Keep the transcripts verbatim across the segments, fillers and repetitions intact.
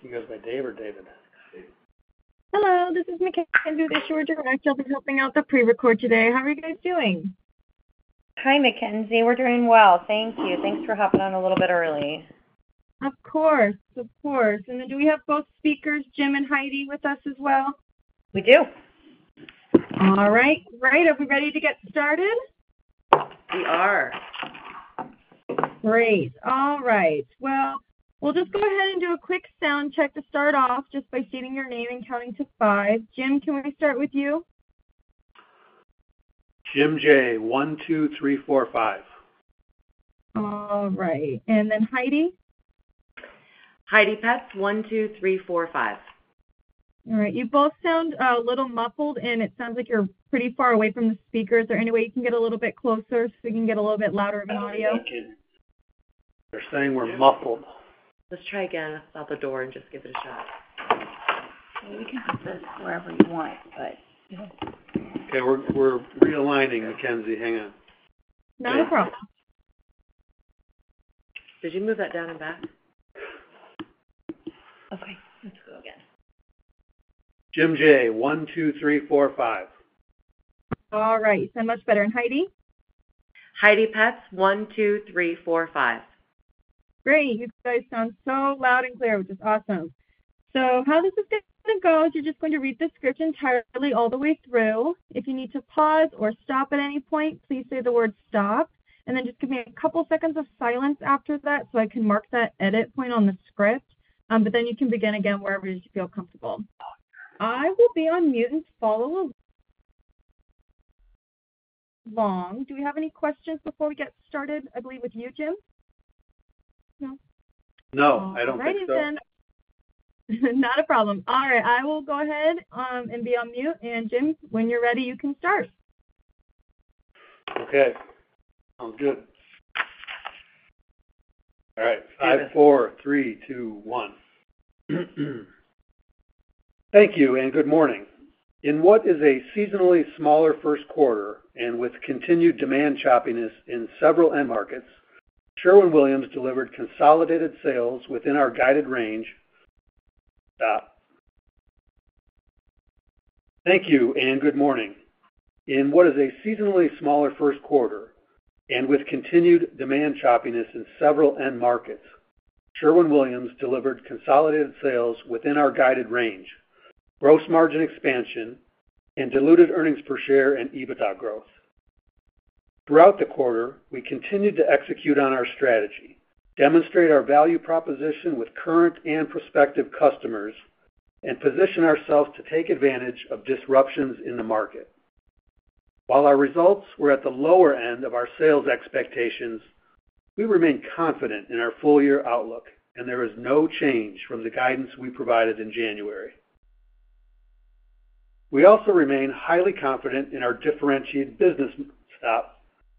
You guys by Dave or David? Hello, this is Mackenzie with Issuer Direct. I'll be helping out the pre-record today. How are you guys doing? Hi, Mackenzie. We're doing well. Thank you. Thanks for hopping on a little bit early. Of course, of course. And then do we have both speakers, Jim and Heidi, with us as well? We do. All right, great. Are we ready to get started? We are. Great. All right. Well, we'll just go ahead and do a quick sound check to start off just by stating your name and counting to five. Jim, can we start with you? Jim J, one, two, three, four, five. All right. And then Heidi? Heidi Pets, one, two, three, four, five. All right. You both sound a little muffled, and it sounds like you're pretty far away from the speaker. Is there any way you can get a little bit closer so we can get a little bit louder of an audio? They're saying we're muffled. Let's try again out the door and just give it a shot. Well, we can put this wherever you want, but... Okay, we're we're realigning, Mackenzie. Hang on. Not a problem. Did you move that down and back? Okay, let's go again. Jim J, one, two, three, four, five. All right, you sound much better. And Heidi? Heidi Pets, one, two, three, four, five. Great, you guys sound so loud and clear, which is awesome. So how this is going to go is you're just going to read the script entirely all the way through. If you need to pause or stop at any point, please say the word stop. And then just give me a couple seconds of silence after that so I can mark that edit point on the script. Um, but then you can begin again wherever you feel comfortable. I will be on mute and follow along. Do we have any questions before we get started? I believe with you, Jim? No? No, I don't Alrighty think so. Then. Not a problem. All right, I will go ahead um, and be on mute. And Jim, when you're ready, you can start. Okay, sounds good. All right, five, four, three, two, one. Thank you and good morning. In what is a seasonally smaller first quarter and with continued demand choppiness in several end markets, Sherwin-Williams delivered consolidated sales within our guided range. Stop. Thank you and good morning. In what is a seasonally smaller first quarter and with continued demand choppiness in several end markets, Sherwin-Williams delivered consolidated sales within our guided range, gross margin expansion, and diluted earnings per share and EBITDA growth. Throughout the quarter, we continued to execute on our strategy, demonstrate our value proposition with current and prospective customers, and position ourselves to take advantage of disruptions in the market. While our results were at the lower end of our sales expectations, we remain confident in our full-year outlook, and there is no change from the guidance we provided in January. We also remain highly confident in our differentiated business stop.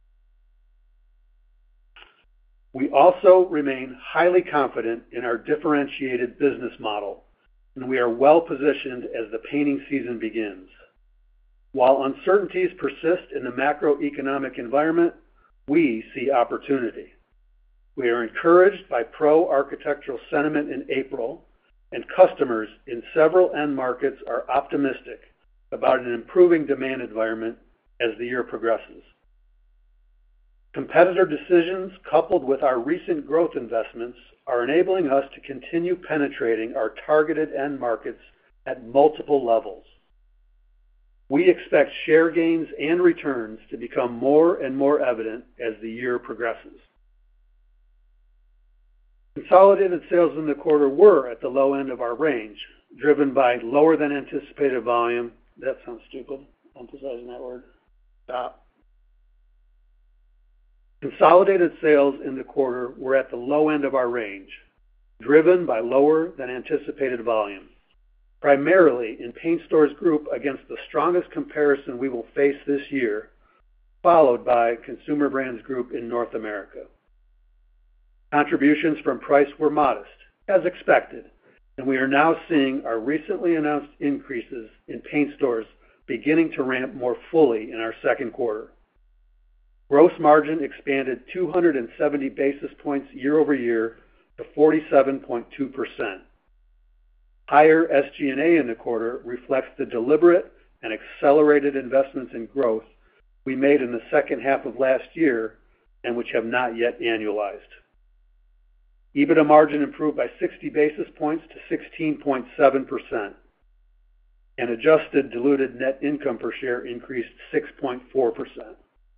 We also remain highly confident in our differentiated business model, and we are well positioned as the painting season begins. While uncertainties persist in the macroeconomic environment, we see opportunity. We are encouraged by pro-architectural sentiment in April, and customers in several end markets are optimistic about an improving demand environment as the year progresses. Competitor decisions coupled with our recent growth investments are enabling us to continue penetrating our targeted end markets at multiple levels. We expect share gains and returns to become more and more evident as the year progresses. Consolidated sales in the quarter were at the low end of our range, driven by lower than anticipated volume. That sounds stupid, emphasizing that word. Stop. Consolidated sales in the quarter were at the low end of our range, driven by lower than anticipated volume, primarily in Paint Stores Group against the strongest comparison we will face this year, followed by Consumer Brands Group in North America. Contributions from price were modest, as expected, and we are now seeing our recently announced increases in paint stores beginning to ramp more fully in our second quarter. Gross margin expanded two hundred seventy basis points year over year to forty-seven point two percent. Higher S G and A in the quarter reflects the deliberate and accelerated investments in growth we made in the second half of last year and which have not yet annualized. EBITDA margin improved by sixty basis points to sixteen point seven percent, and adjusted diluted net income per share increased six point four percent.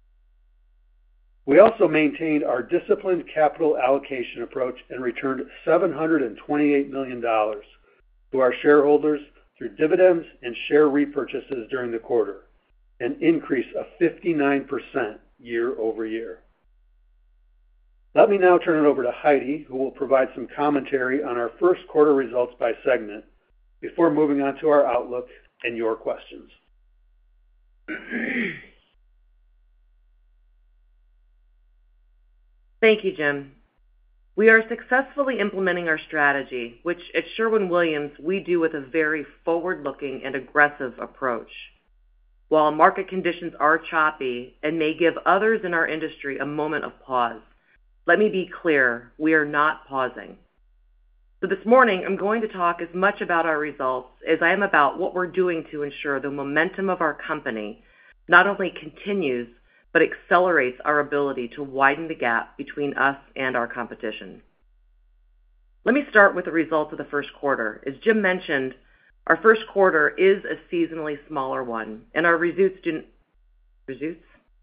We also maintained our disciplined capital allocation approach and returned seven hundred twenty-eight million dollars to our shareholders through dividends and share repurchases during the quarter, an increase of fifty-nine percent year over year. Let me now turn it over to Heidi, who will provide some commentary on our first quarter results by segment before moving on to our outlook and your questions. Thank you, Jim. We are successfully implementing our strategy, which at Sherwin-Williams we do with a very forward-looking and aggressive approach. While market conditions are choppy and may give others in our industry a moment of pause, let me be clear, we are not pausing. So this morning, I'm going to talk as much about our results as I am about what we're doing to ensure the momentum of our company not only continues, but accelerates our ability to widen the gap between us and our competition. Let me start with the results of the first quarter. As Jim mentioned, our first quarter is a seasonally smaller one, and our results do results?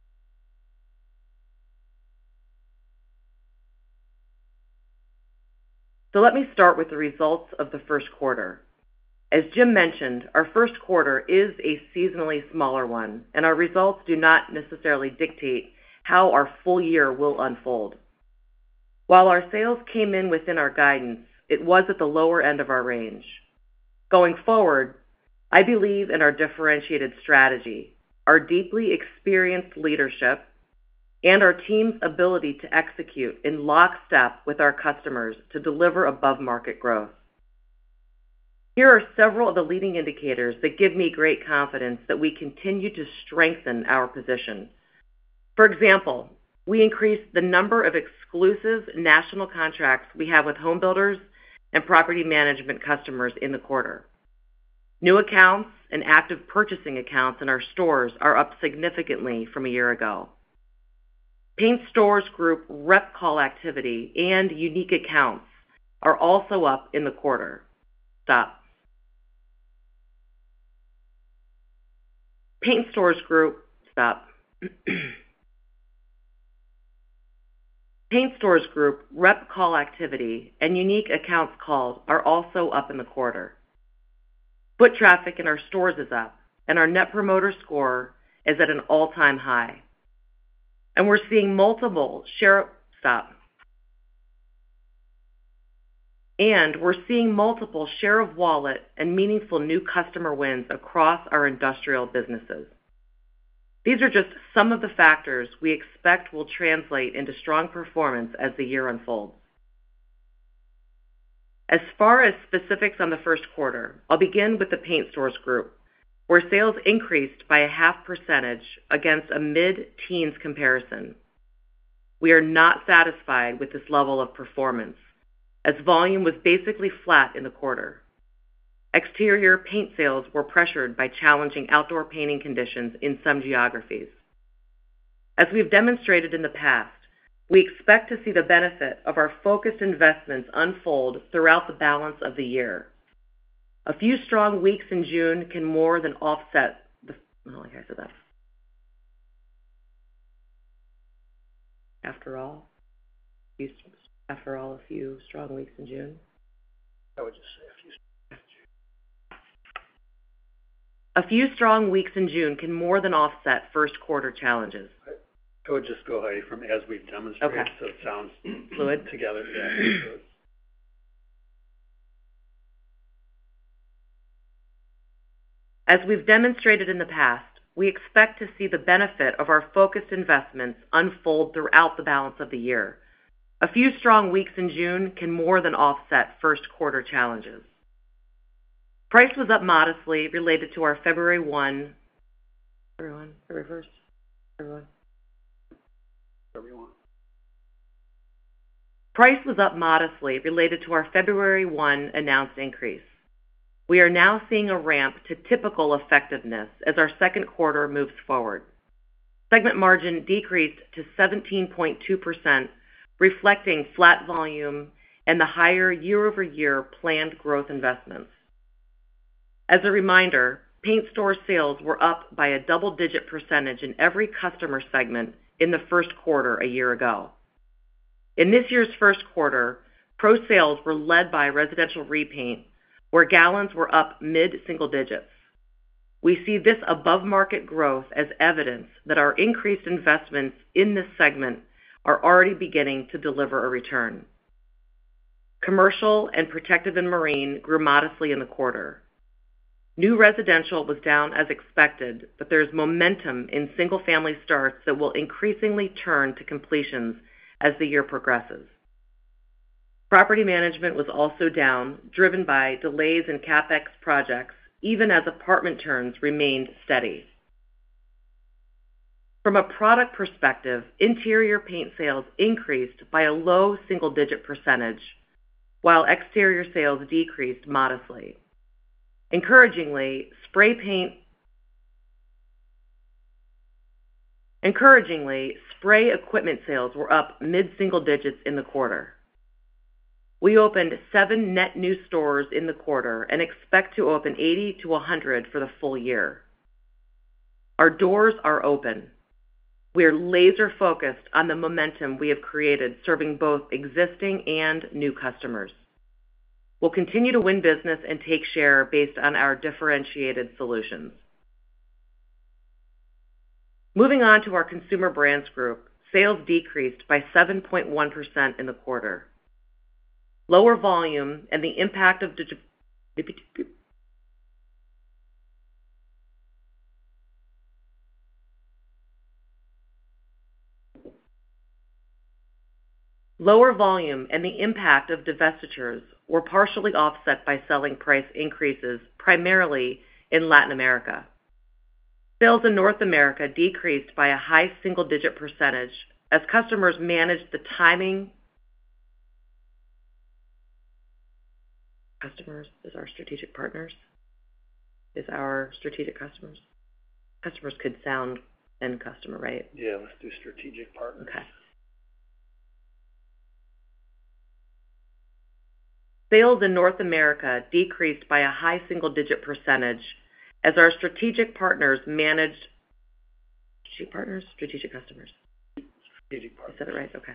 So let me start with the results of the first quarter. As Jim mentioned, our first quarter is a seasonally smaller one, and our results do not necessarily dictate how our full year will unfold. While our sales came in within our guidance, it was at the lower end of our range. Going forward, I believe in our differentiated strategy, our deeply experienced leadership, and our team's ability to execute in lockstep with our customers to deliver above-market growth. Here are several of the leading indicators that give me great confidence that we continue to strengthen our position. For example, we increased the number of exclusive national contracts we have with home builders and property management customers in the quarter. New accounts and active purchasing accounts in our stores are up significantly from a year ago. Paint Stores Group rep call activity and unique accounts are also up in the quarter. Stop. Paint Stores Group, stop. Paint Stores Group rep call activity and unique accounts called are also up in the quarter. Foot traffic in our stores is up, and our Net Promoter Score is at an all-time high. And we're seeing multiple share, stop. And we're seeing multiple share of wallet and meaningful new customer wins across our industrial businesses. These are just some of the factors we expect will translate into strong performance as the year unfolds. As far as specifics on the first quarter, I'll begin with the Paint Stores Group, where sales increased by a half percentage against a mid-teens comparison. We are not satisfied with this level of performance, as volume was basically flat in the quarter. Exterior paint sales were pressured by challenging outdoor painting conditions in some geographies. As we've demonstrated in the past, we expect to see the benefit of our focused investments unfold throughout the balance of the year. A few strong weeks in June can more than offset the, oh, like I said that. After all, after all, a few strong weeks in June. I would just say a few. A few strong weeks in June can more than offset first quarter challenges. I would just go, Heidi, from as we've demonstrated, okay. So it sounds fluid together. Yeah, As we've demonstrated in the past, we expect to see the benefit of our focused investments unfold throughout the balance of the year. A few strong weeks in June can more than offset first quarter challenges. Price was up modestly related to our February first, everyone, February first, everyone. Everyone. Price was up modestly related to our February first announced increase. We are now seeing a ramp to typical effectiveness as our second quarter moves forward. Segment margin decreased to seventeen point two percent, reflecting flat volume and the higher year-over-year planned growth investments. As a reminder, paint store sales were up by a double-digit percentage in every customer segment in the first quarter a year ago. In this year's first quarter, pro sales were led by residential repaint, where gallons were up mid-single digits. We see this above-market growth as evidence that our increased investments in this segment are already beginning to deliver a return. Commercial and protective and marine grew modestly in the quarter. New residential was down as expected, but there's momentum in single-family starts that will increasingly turn to completions as the year progresses. Property management was also down, driven by delays in CapEx projects, even as apartment turns remained steady. From a product perspective, interior paint sales increased by a low single-digit percentage, while exterior sales decreased modestly. Encouragingly, spray paint Encouragingly, spray equipment sales were up mid-single digits in the quarter. We opened seven net new stores in the quarter and expect to open eighty to one hundred for the full year. Our doors are open. We are laser-focused on the momentum we have created, serving both existing and new customers. We'll continue to win business and take share based on our differentiated solutions. Moving on to our Consumer Brands Group, sales decreased by seven point one percent in the quarter. Lower volume and the impact of Lower volume and the impact of divestitures were partially offset by selling price increases, primarily in Latin America. Sales in North America decreased by a high single-digit percentage as customers managed the timing. Customers is our strategic partners, is our strategic customers. Customers could sound end customer, right? Yeah, let's do strategic partners. Okay. Sales in North America decreased by a high single-digit percentage as our strategic partners managed strategic partners, strategic customers. Strategic partners. I said it right? Okay.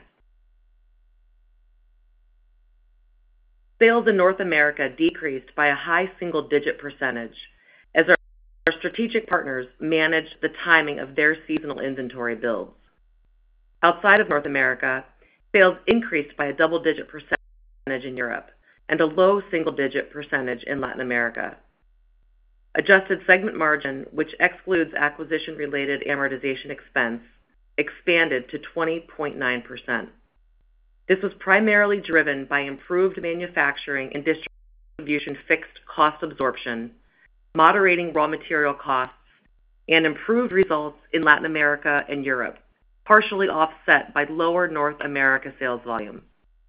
Sales in North America decreased by a high single-digit percentage as our, our strategic partners managed the timing of their seasonal inventory builds. Outside of North America, sales increased by a double-digit percentage in Europe and a low single-digit percentage in Latin America. Adjusted segment margin, which excludes acquisition-related amortization expense, expanded to twenty point nine percent. This was primarily driven by improved manufacturing and distribution fixed cost absorption, moderating raw material costs, and improved results in Latin America and Europe, partially offset by lower North America sales volume.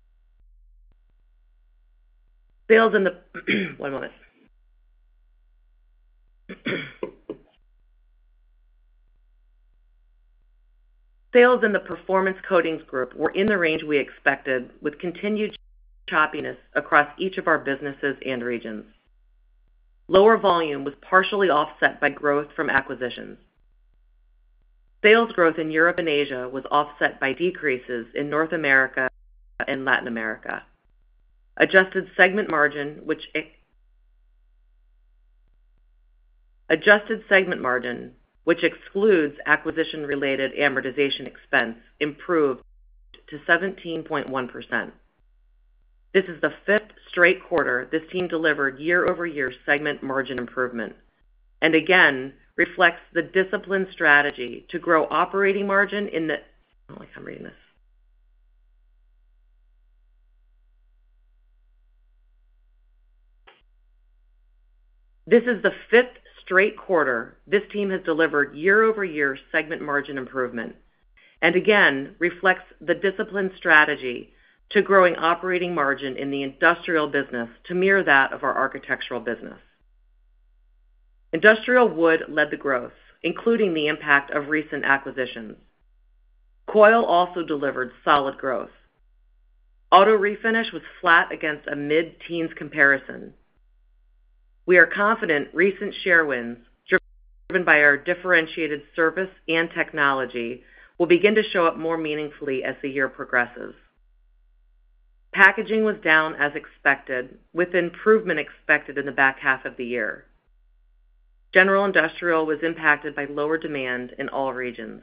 Sales in the one moment. Sales in the Performance Coatings Group were in the range we expected, with continued choppiness across each of our businesses and regions. Lower volume was partially offset by growth from acquisitions. Sales growth in Europe and Asia was offset by decreases in North America and Latin America. Adjusted segment margin, which Adjusted segment margin, which excludes acquisition-related amortization expense, improved to seventeen point one percent. This is the fifth straight quarter this team delivered year-over-year segment margin improvement, and again reflects the disciplined strategy to grow operating margin in the. I don't like how I'm reading this. This is the fifth straight quarter this team has delivered year-over-year segment margin improvement, and again reflects the disciplined strategy to growing operating margin in the industrial business to mirror that of our architectural business. Industrial wood led the growth, including the impact of recent acquisitions. Coil also delivered solid growth. Auto refinish was flat against a mid-teens comparison. We are confident recent share wins, driven by our differentiated service and technology, will begin to show up more meaningfully as the year progresses. Packaging was down as expected, with improvement expected in the back half of the year. General industrial was impacted by lower demand in all regions.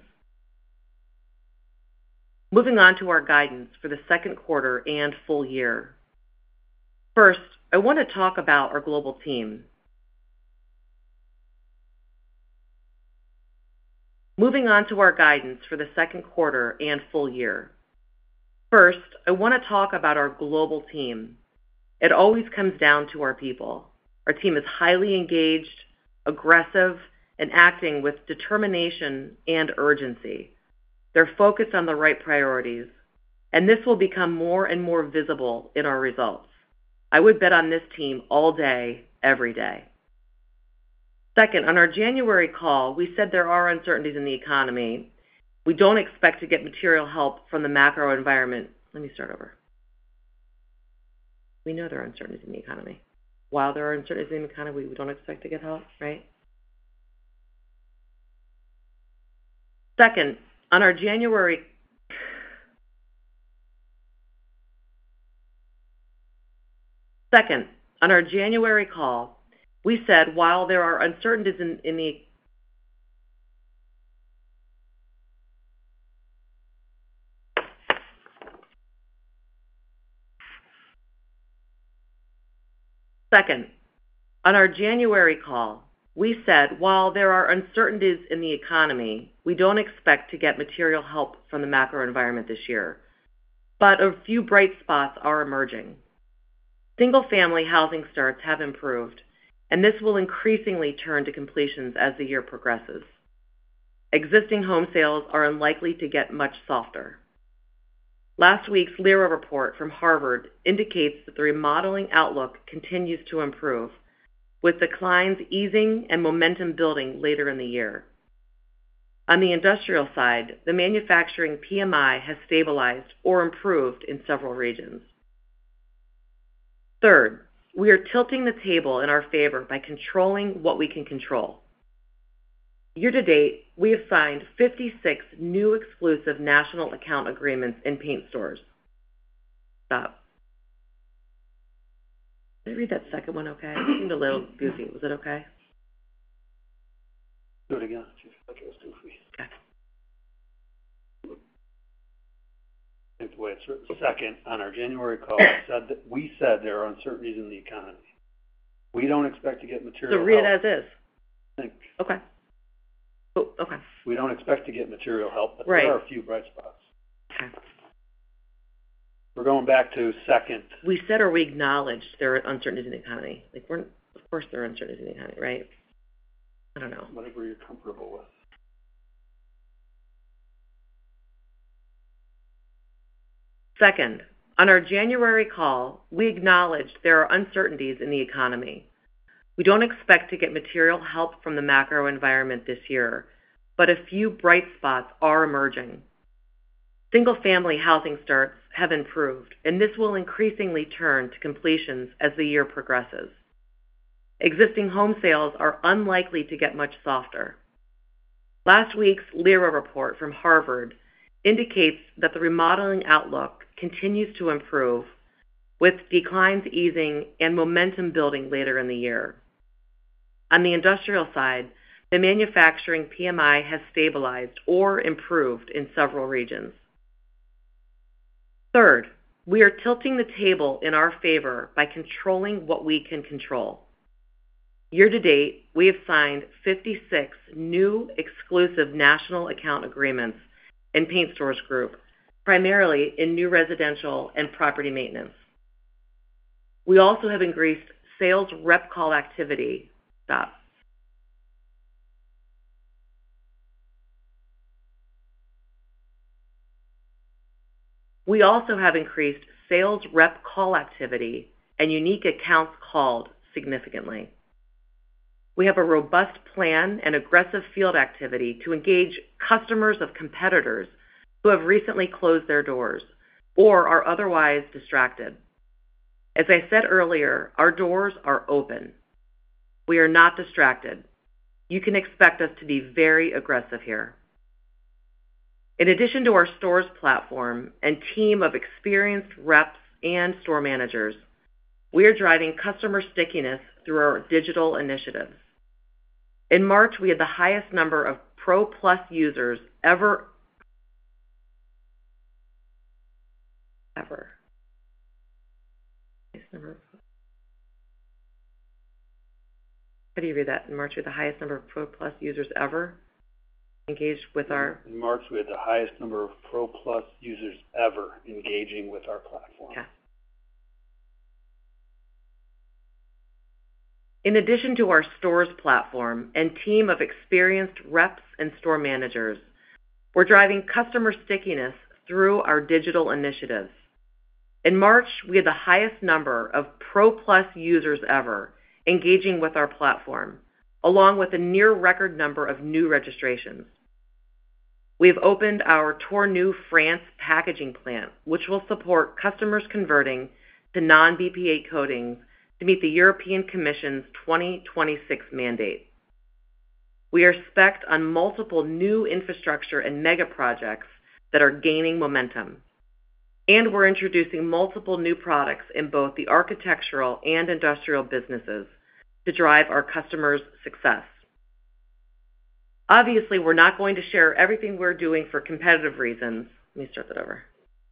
Moving on to our guidance for the second quarter and full year. First, I want to talk about our global team. Moving on to our guidance for the second quarter and full year. First, I want to talk about our global team. It always comes down to our people. Our team is highly engaged, aggressive, and acting with determination and urgency. They're focused on the right priorities, and this will become more and more visible in our results. I would bet on this team all day, every day. Second, on our January call, we said there are uncertainties in the economy. We don't expect to get material help from the macro environment. Let me start over. We know there are uncertainties in the economy. While there are uncertainties in the economy, we don't expect to get help, right? Second, on our January Second, on our January call, we said while there are uncertainties in, in the Second, on our January call, we said while there are uncertainties in the economy, we don't expect to get material help from the macro environment this year. But a few bright spots are emerging. Single-family housing starts have improved, and this will increasingly turn to completions as the year progresses. Existing home sales are unlikely to get much softer. Last week's LIRA report from Harvard indicates that the remodeling outlook continues to improve, with declines easing and momentum building later in the year. On the industrial side, the manufacturing P M I has stabilized or improved in several regions. Third, we are tilting the table in our favor by controlling what we can control. Year to date, we have signed fifty-six new exclusive national account agreements in paint stores. Stop. Did I read that second one okay? It seemed a little goofy. Was it okay? Do it again. It like it was goofy. Okay. I think the way it's written. Second, on our January call, we said that we said there are uncertainties in the economy. We don't expect to get material So read it help. as is. I think Okay. Oh, okay. we don't expect to get material help, but Right. there are a few bright spots. Okay. We're going back to second. We said or we acknowledged there are uncertainties in the economy. Like we're, of course there are uncertainties in the economy, right? I don't know. Whatever you're comfortable with. Second, on our January call, we acknowledged there are uncertainties in the economy. We don't expect to get material help from the macro environment this year, but a few bright spots are emerging. Single-family housing starts have improved, and this will increasingly turn to completions as the year progresses. Existing home sales are unlikely to get much softer. Last week's LIRA report from Harvard indicates that the remodeling outlook continues to improve, with declines easing and momentum building later in the year. On the industrial side, the manufacturing P M I has stabilized or improved in several regions. Third, we are tilting the table in our favor by controlling what we can control. Year to date, we have signed fifty-six new exclusive national account agreements in Paint Stores Group, primarily in new residential and property maintenance. We also have increased sales rep call activity. Stop. We also have increased sales rep call activity and unique accounts called significantly. We have a robust plan and aggressive field activity to engage customers of competitors who have recently closed their doors or are otherwise distracted. As I said earlier, our doors are open. We are not distracted. You can expect us to be very aggressive here. In addition to our stores platform and team of experienced reps and store managers, we are driving customer stickiness through our digital initiatives. In March, we had the highest number of Pro Plus users ever. Ever. How do you read that? In March, we had the highest number of Pro Plus users ever engaged with our... In March, we had the highest number of Pro Plus users ever engaging with our platform. Okay. In addition to our stores platform and team of experienced reps and store managers, we're driving customer stickiness through our digital initiatives. In March, we had the highest number of Pro Plus users ever engaging with our platform, along with a near record number of new registrations. We have opened our Tournus, France packaging plant, which will support customers converting to non-B P A coatings to meet the European Commission's twenty twenty-six mandate. We are spec'd on multiple new infrastructure and mega projects that are gaining momentum. And we're introducing multiple new products in both the architectural and industrial businesses to drive our customers' success. Obviously, we're not going to share everything we're doing for competitive reasons. Let me start that over.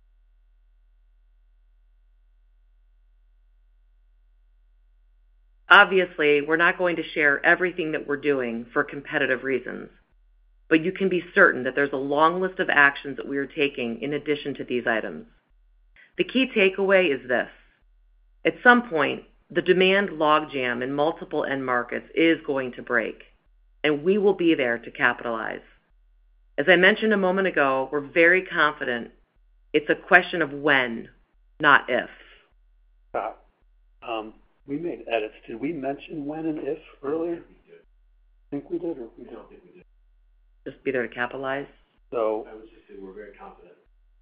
Obviously, we're not going to share everything that we're doing for competitive reasons, but you can be certain that there's a long list of actions that we are taking in addition to these items. The key takeaway is this. At some point, the demand logjam in multiple end markets is going to break, and we will be there to capitalize. As I mentioned a moment ago, we're very confident it's a question of when, not if. Uh, um, we made edits. Did we mention when and if earlier? I think we did, or we didn't? Just be there to capitalize? So I would just say we're very confident.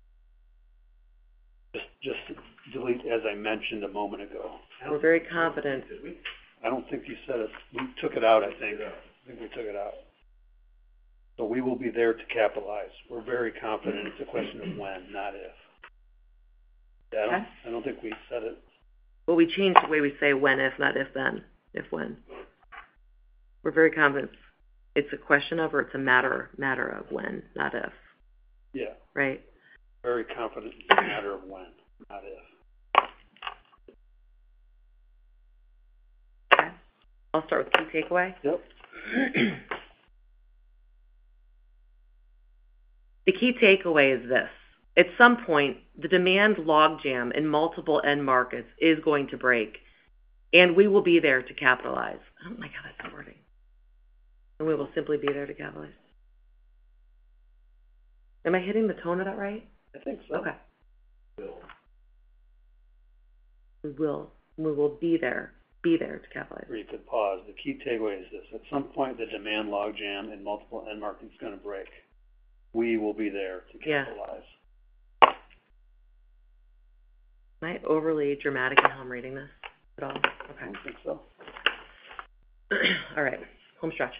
Just, just delete as I mentioned a moment ago. We're very confident. I don't think you said it. We took it out, I think. I think we took it out. So we will be there to capitalize. We're very confident. It's a question of when, not if. Yeah, I don't, I don't think we said it. Well, we changed the way we say when, if, not if, then. If, when. We're very confident. It's a question of, or it's a matter, matter of when, not if. Yeah. Right? Very confident it's a matter of when, not if. Okay. I'll start with key takeaway. Yep. The key takeaway is this. At some point, the demand logjam in multiple end markets is going to break, and we will be there to capitalize. Oh my God, that's the wording. And we will simply be there to capitalize. Am I hitting the tone of that right? I think so. Okay. We will. We will be there. Be there to capitalize. Or you could pause. The key takeaway is this. At some point, the demand logjam in multiple end markets is going to break. We will be there to capitalize. Yeah. Am I overly dramatic in how I'm reading this at all? Okay. I don't think so. All right. Home stretch.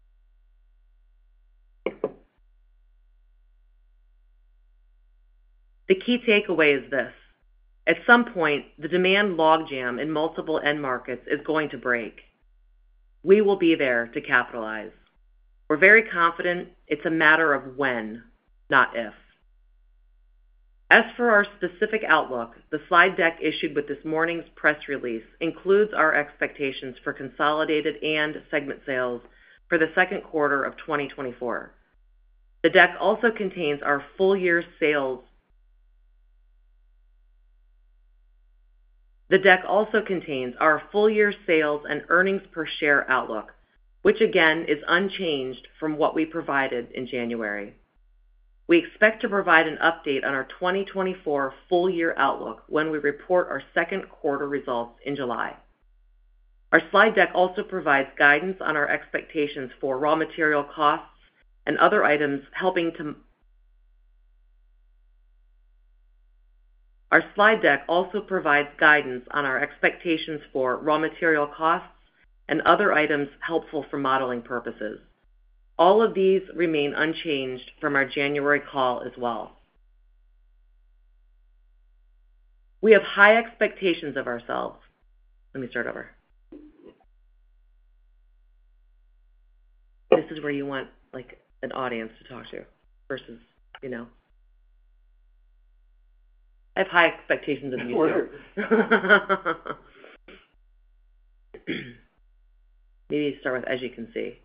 The key takeaway is this. At some point, the demand logjam in multiple end markets is going to break. We will be there to capitalize. We're very confident it's a matter of when, not if. As for our specific outlook, the slide deck issued with this morning's press release includes our expectations for consolidated and segment sales for the second quarter of twenty twenty-four. The deck also contains our full-year sales The deck also contains our full-year sales and earnings per share outlook, which again is unchanged from what we provided in January. We expect to provide an update on our twenty twenty-four full-year outlook when we report our second quarter results in July. Our slide deck also provides guidance on our expectations for raw material costs and other items helping to Our slide deck also provides guidance on our expectations for raw material costs and other items helpful for modeling purposes. All of these remain unchanged from our January call as well. We have high expectations of ourselves. Let me start over. This is where you want, like, an audience to talk to versus, you know. I have high expectations of you too. Maybe start with, as you can see.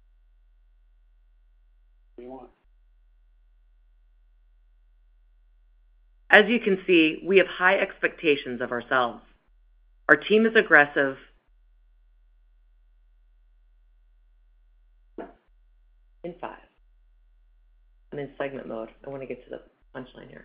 What do you want? As you can see, we have high expectations of ourselves. Our team is aggressive. In five. I'm in segment mode. I want to get to the punchline here.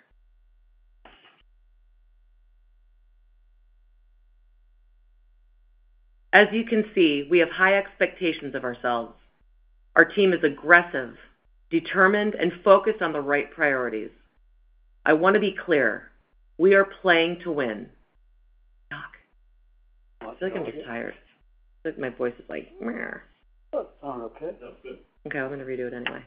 As you can see, we have high expectations of ourselves. Our team is aggressive, determined, and focused on the right priorities. I want to be clear. We are playing to win. Doc, I feel like I'm just tired. I feel like my voice is like, meh. Oh, sound okay? That's good. Okay, I'm going to redo it anyway.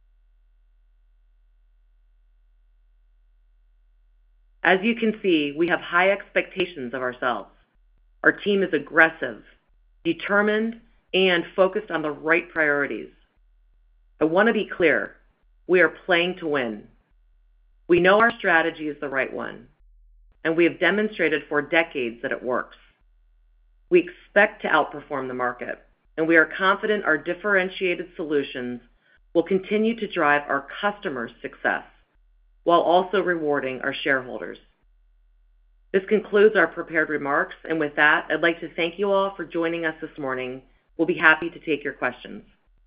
As you can see, we have high expectations of ourselves. Our team is aggressive, determined, and focused on the right priorities. I want to be clear. We are playing to win. We know our strategy is the right one, and we have demonstrated for decades that it works. We expect to outperform the market, and we are confident our differentiated solutions will continue to drive our customers' success while also rewarding our shareholders. This concludes our prepared remarks, and with that, I'd like to thank you all for joining us this morning. We'll be happy to take your questions.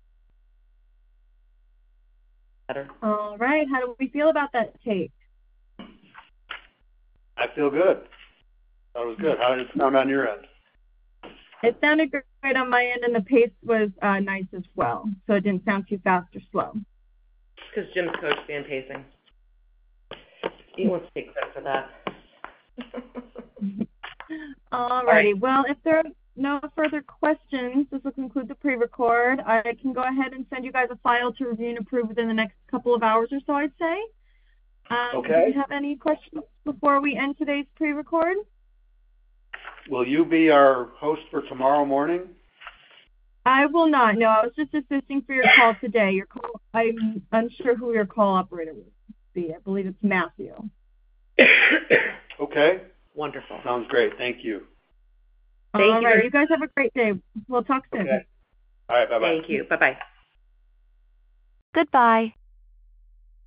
Better? All right. How do we feel about that tape? I feel good. That was good. How did it sound on your end? It sounded great on my end, and the pace was uh, nice as well, so it didn't sound too fast or slow. Because Jim's coach band pacing. He wants to take credit for that. All righty. Well, if there are no further questions, this will conclude the pre-record. I can go ahead and send you guys a file to review and approve within the next couple of hours or so, I'd say. Um, Okay. Do you have any questions before we end today's pre-record? Will you be our host for tomorrow morning? I will not. No, I was just assisting for your call today. Your call, I'm unsure who your call operator will be. I believe it's Matthew. Okay. Wonderful. Sounds great. Thank you. Thank All you. right. You guys have a great day. We'll talk soon. Okay. All right. Bye-bye. Thank you. Bye-bye. Goodbye.